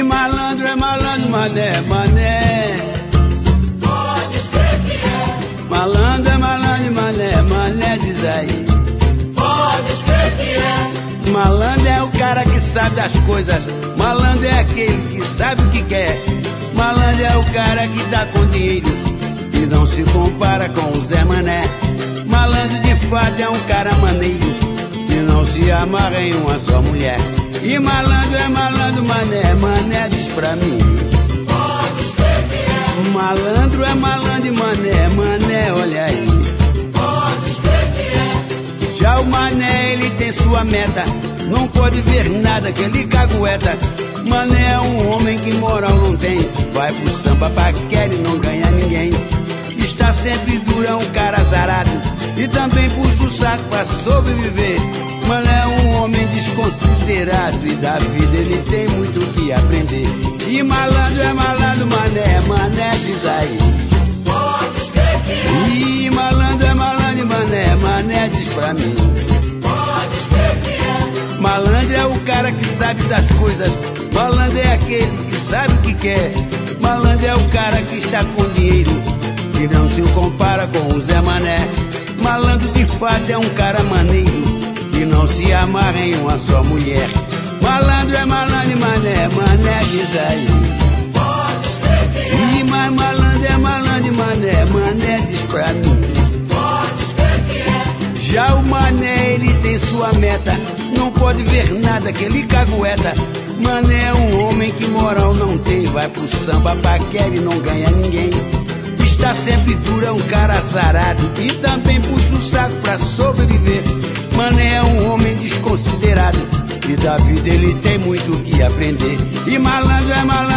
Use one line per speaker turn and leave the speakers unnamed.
E malandro é malandro, mané, mané.
Pode crer que é.
Malandro é malandro, mané, mané, diz aí.
Pode crer que é.
Malandro é o cara que sabe das coisas. Malandro é aquele que sabe o que quer. Malandro é o cara que tá com dinheiro e não se compara com o Zé Mané. Malandro de fato é um cara maneiro que não se amarra em uma só mulher. E malandro é malandro, mané, mané, diz pra mim.
Pode crer que é.
Malandro é malandro, mané, mané, olha aí.
Pode crer que é.
Já o mané, ele tem sua meta, não pode ver nada que ele cagueta. Mané é um homem que moral não tem, vai pro samba, paquera e não ganha ninguém. Está sempre duro, é um cara azarado e também puxa o saco pra sobreviver. Mané é um homem desconsiderado e da vida ele tem muito o que aprender. E malandro é malandro, mané, mané, diz aí.
Pode crer que é.
E malandro é malandro, mané, mané, diz pra mim.
Pode crer que é.
Malandro é o cara que sabe das coisas. Malandro é aquele que sabe o que quer. Malandro é o cara que está com dinheiro que não se compara com o Zé Mané. Malandro de fato é um cara maneiro que não se amarra em uma só mulher. Malandro é malandro, mané, mané, diz aí.
Pode crer que é.
E mais malandro é malandro, mané, mané, diz pra mim.
Pode crer que é.
Já o mané, ele tem sua meta, não pode ver nada que ele cagueta. Mané é um homem que moral não tem, vai pro samba, paquera e não ganha ninguém. Está sempre duro, é um cara azarado e também puxa o saco pra sobreviver. Mané é um homem desconsiderado e da vida ele tem muito o que aprender. E malandro é malandro.